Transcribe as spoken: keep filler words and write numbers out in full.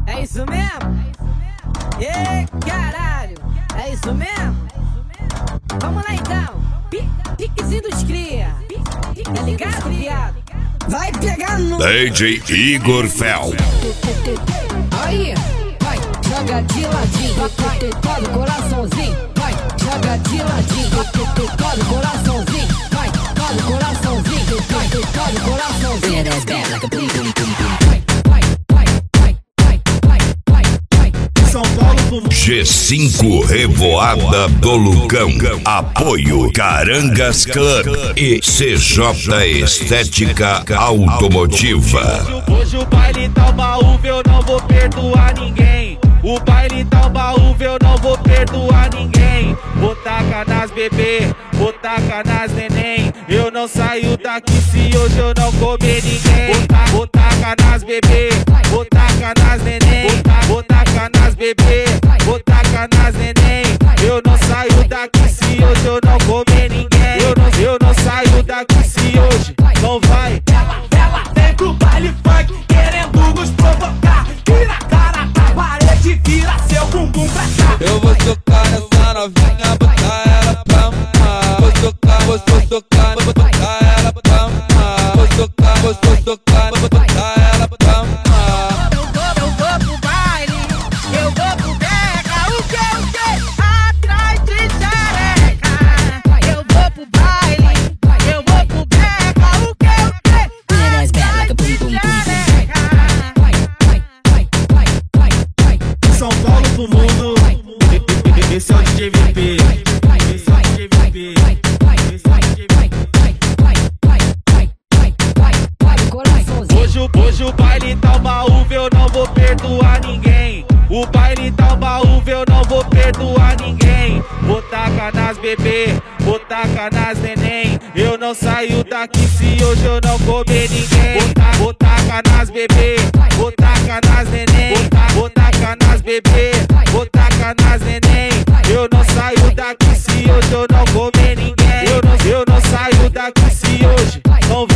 É isso mesmo? Ê, caralho! É isso mesmo? Vamos lá então! Piquezinho dos cria! Tá ligado, viado? Vai pegar no... D J Igor Fel. Aí, vai, joga de ladinho, vai, toca o coraçãozinho, vai, joga de ladinho, toca o coraçãozinho, vai, toca o coraçãozinho, vai, toca o coraçãozinho. G cinco Revoada do Lucão. Apoio Carangas Club e C J Estética Automotiva. Hoje o baile tá uma uva, eu não vou perdoar ninguém. O baile tá uma uva, eu não vou perdoar ninguém. Vou tacar nas bebê, vou tacar nas neném. Eu não saio daqui se hoje eu não comer ninguém. Vou tacar nas bebê, vou tacar nas neném. Vou tacar nas bebê, vou tacar nas neném. Eu não saio daqui se hoje eu não comer ninguém. Eu não, eu não saio daqui se hoje não vai. Ela, ela vem pro baile funk querendo nos provocar. Vira a cara pra parede, vira seu bumbum pra cá. Eu vou socar nessa novinha, botar ela pra mamar. Vou socar, vou, vou socar, vou botar ela pra mamar. Vou socar, vou, vou socar, vou botar ela pra mamar. Eu vou, eu vou pro baile, eu vou pro beca, o que, o que? Atrás de xereca. Eu vou pro baile, eu vou pro beca, o que, o que? Atrás de xereca. São Paulo pro mundo, esse é o D J V P. Esse é o D J V P. Esse é o D J V P. Hoje, hoje o baile tá uma uva, eu não vou perdoar ninguém. O baile tá uma uva, eu não vou perdoar ninguém. Vou tacar nas bebê, vou tacar nas neném. Eu não saio daqui se hoje eu não comer ninguém. Vou tacar nas bebê, vou tacar nas neném. Vou tacar nas bebê, vou tacar nas neném. Eu não saio daqui se hoje eu não comer ninguém. Eu não, eu não saio daqui se hoje não